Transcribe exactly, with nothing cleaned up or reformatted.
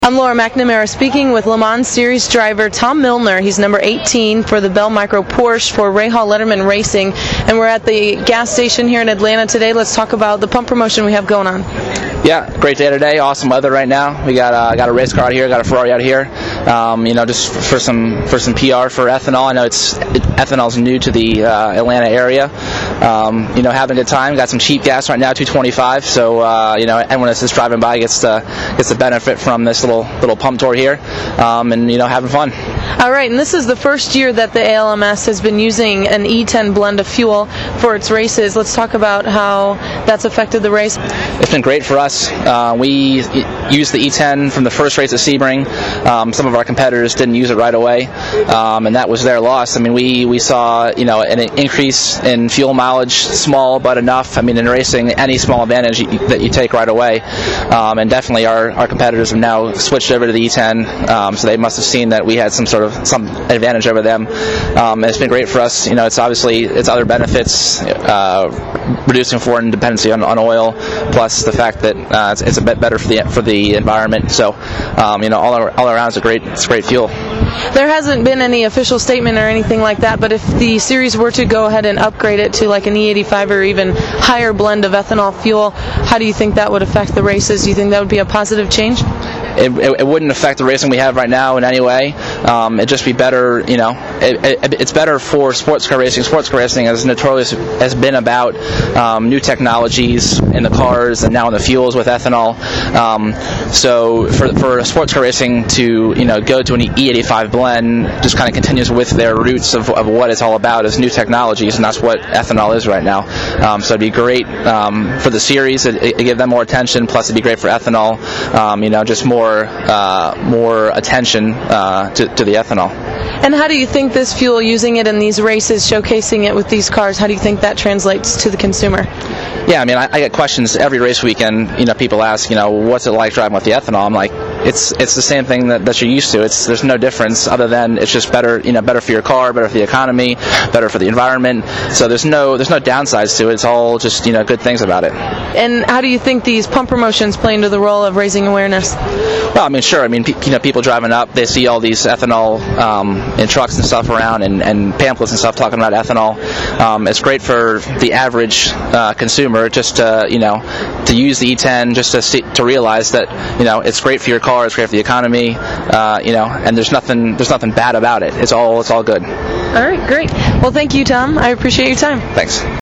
I'm Laura McNamara speaking with Le Mans Series driver Tom Milner. He's number eighteen for the Bell Micro Porsche for Rahal Letterman Racing. And we're at the gas station here in Atlanta today. Let's talk about the pump promotion we have going on. Yeah, great day today. Awesome weather right now. We got uh, got a race car out here, got a Ferrari out here. Um, you know, just for some for some P R for ethanol. I know it's it, ethanol's new to the uh, Atlanta area. Um, you know, having a good time. Got some cheap gas right now, two twenty-five. So uh, you know, anyone that's just driving by gets to gets the benefit from this little little pump tour here, um, and you know, having fun. All right, and this is the first year that the A L M S has been using an E ten blend of fuel for its races. Let's talk about how that's affected the race. It's been great for us. Uh, we used the E ten from the first race at Sebring. Um, some of our competitors didn't use it right away, um, and that was their loss. I mean, we, we saw you know an increase in fuel mileage, small but enough. I mean, in racing, any small advantage you, that you take right away, um, and definitely our, our competitors have now switched over to the E ten, um, so they must have seen that we had some sort of some advantage over them. Um, it's been great for us. You know, it's obviously it's other benefits, uh, reducing foreign dependency on, on oil, plus the fact that uh, it's, it's a bit better for the for the environment. So, um, you know, all all around it's a great it's great fuel. There hasn't been any official statement or anything like that, but if the series were to go ahead and upgrade it to like an E eighty-five or even higher blend of ethanol fuel, how do you think that would affect the races? Do you think that would be a positive change? It, it, it wouldn't affect the racing we have right now in any way. Um, it'd just be better, you know. It, it, it's better for sports car racing. Sports car racing has notorious has been about um, new technologies in the cars and now in the fuels with ethanol. Um, so for for sports car racing to you know go to an E eighty-five blend just kind of continues with their roots of, of what it's all about is new technologies, and that's what ethanol is right now. Um, so it'd be great um, for the series. It, it give them more attention. Plus, it'd be great for ethanol. Um, you know, just more. Uh, more attention uh, to, to the ethanol. And how do you think this fuel, using it in these races, showcasing it with these cars, how do you think that translates to the consumer? Yeah, I mean, I, I get questions every race weekend. You know, people ask, you know, what's it like driving with the ethanol? I'm like, it's it's the same thing that, that you're used to. It's there's no difference other than it's just better, you know, better for your car, better for the economy, better for the environment. So there's no there's no downsides to it. It's all just you know good things about it. And how do you think these pump promotions play into the role of raising awareness? Well, I mean, sure. I mean, pe- you know, people driving up, they see all these ethanol um, in trucks and stuff around, and, and pamphlets and stuff talking about ethanol. Um, it's great for the average uh, consumer just to, you know, to use the E ten, just to see, to realize that, you know, it's great for your car, it's great for the economy, uh, you know, and there's nothing there's nothing bad about it. It's all it's all good. All right, great. Well, thank you, Tom. I appreciate your time. Thanks.